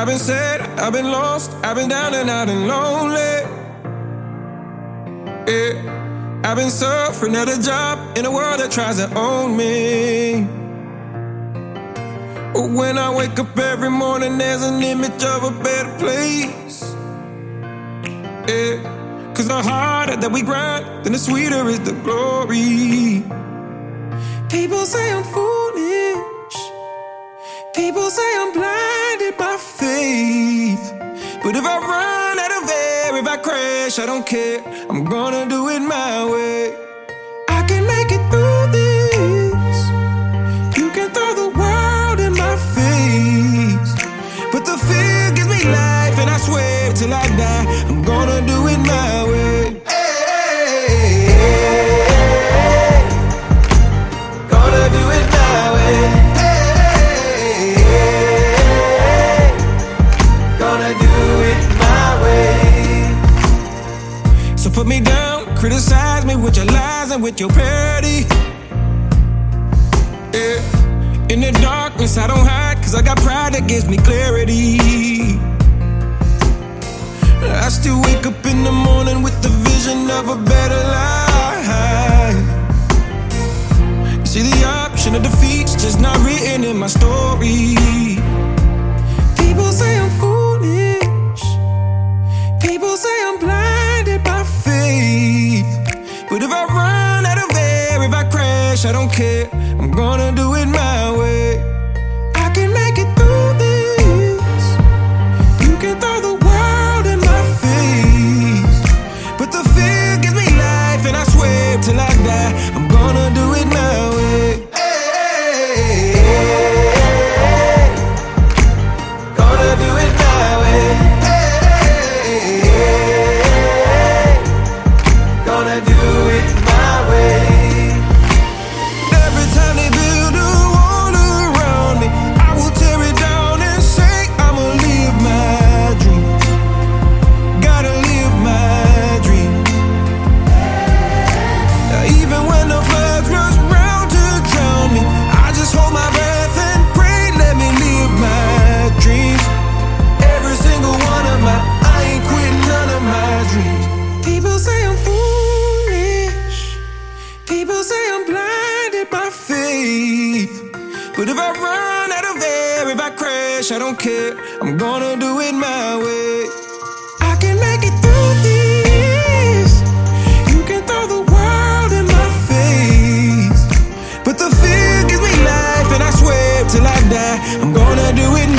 I've been sad, I've been lost, I've been down and out and lonely. Yeah, I've been suffering at a job in a world that tries to own me. But when I wake up every morning, there's an image of a better place. Yeah, 'cause the harder that we grind, then the sweeter is the glory. People say I'm foolish, people say I'm blinded by faith. But if I run out of air, if I crash, I don't care, I'm gonna do it my way. I can make it through this, you can throw the world in my face, but the fear gives me life, and I swear till I die, I'm gonna do it my way. Gonna do it my way. Gonna do it my way. So put me down, criticize me with your lies and with your parody. Yeah. In the darkness I don't hide, 'cause I got pride that gives me clarity. I still wake up in the morning with the vision of a better life. See, the option of defeat's just not written in my story. People say I'm foolish, people say I'm blinded by faith. But if I run out of air, if I crash, I don't care, I'm gonna do it my way. I can make it through this, you can throw the world in my face, but the fear gives me life, and I swear till I die, I'm gonna do it my way. Gonna do it my way. Gonna do it my way. Every time they build a wall around me, I will tear it down and say I'ma live my dream. Gotta live my dream. Even when the floods rush round to drown me, I just hold my breath and pray, let me live my dreams. Every single one of my, I ain't quitting none of my dreams. People say I'm foolish, people say I'm blinded by faith. But if I run out of air, if I crash, I don't care, I'm gonna do it my way. I can make it through this, you can throw the world in my face, but the fear gives me life, and I swear till I die, I'm gonna do it